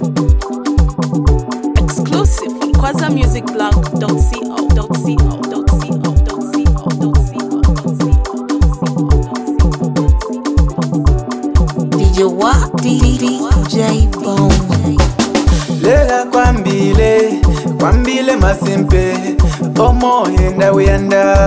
Exclusive from kwazamusicblog.co.co.co. DJ Bone. Lela kwambile masimpe omo yenda uyanda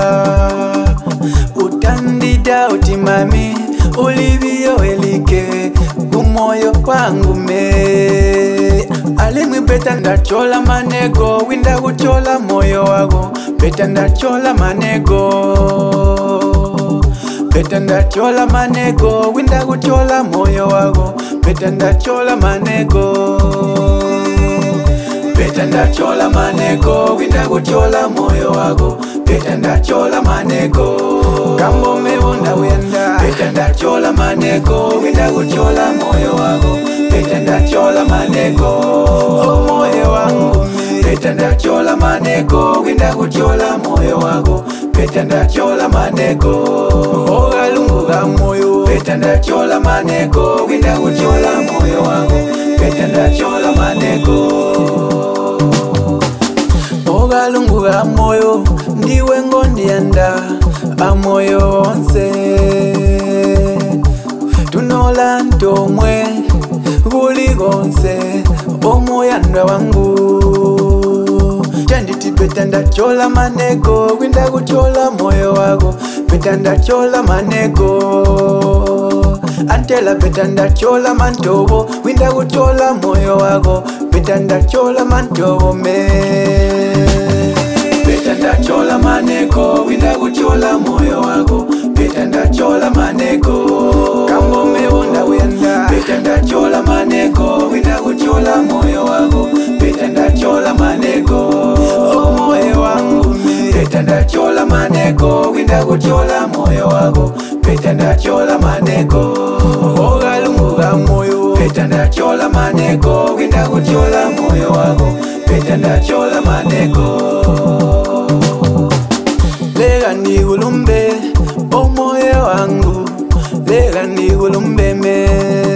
utandida utimami ulivyo elike kumoyo kwangu me alimwi beta ndachola manego winda kuchola moyo wago beta ndachola manego beta ndachola manego winda kuchola moyo wago beta ndachola manego beta ndachola manego winda kuchola moyo wago beta ndachola manego kambo mebonda wenda beta ndachola manego winda kuchola moyo wago beta ndachola manego moyo wangu beta ndachola manego winda kuchola moyo wago beta ndachola manego ogalunga moyo beta ndachola manego winda kuchola moyo wago beta ndachola manego ogalunga moyo ndiwe ngondianda amoyo onse tunola ntomwe buli gonse omoyanda wangu chanditi beta ndachola manego winda kuchola moyo wago beta ndachola manego antela beta ndachola mantobo winda kuchola moyo wago beta ndachola mantobo me beta ndachola manego winda kuchola moyo wago beta ndachola manego kambo mebonda wenda beta ndachola manego winda kuchola moyo wago beta ndachola manego moyo wangu beta ndachola manego winda kuchola moyo wago beta ndachola manego ogalunga moyo beta ndachola manego winda kuchola moyo wago beta ndachola manego lega ni ulumbe omoyo wangu lega ni ulumbe me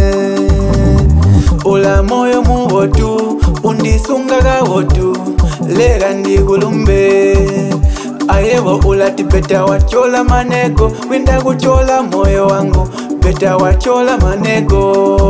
ula moyo muwotu undisungaga wotu lega ni ulumbe ayewo ulati beta wachola manego winda kuchola moyo wangu beta wachola manego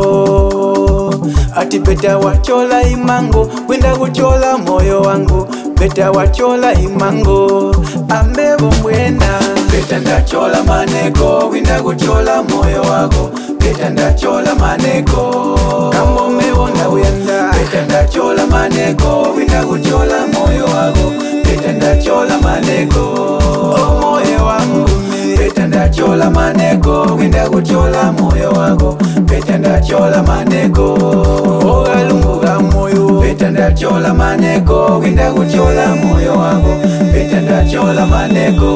ati beta wachola imango winda kuchola moyo wangu beta wachola imango ambebo mwena beta ndachola manego winda kuchola moyo wago beta ndachola manego kambo mebonda wenda beta ndachola manego winda kuchola moyo wago beta ndachola manego moyo wangu beta ndachola manego winda kuchola moyo wago beta ndachola manego ogalunga moyo beta ndachola manego winda kuchola moyo wago beta ndachola manego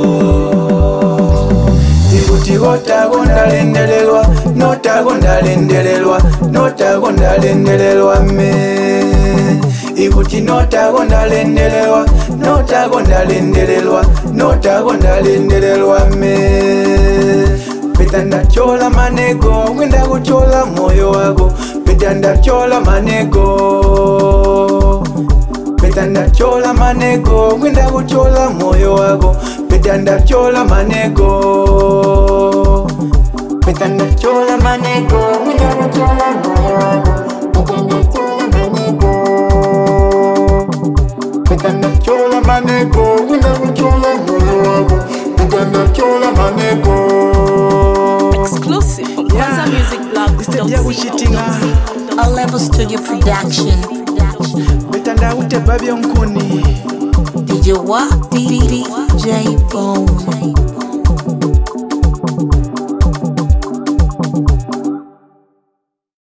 ikuti gotagonda lendelelwa notagonda lendelelwa notagonda lendelelwa me ikuti notagonda lendelelwa notagonda lendelelwa notagonda lendelelwa me beta ndachola manego winda kuchola moyo wago beta ndachola manego beta ndachola manego winda kuchola moyo wago beta ndachola manego beta ndachola manego winda kuchola moyo wago beta ndachola manego winda kuchola moyo wago beta ndachola manego. Exclusive from kwazamusicblog.co.co. All Level Studio Production. Beta ndaute babyo nkuni DJ Bone.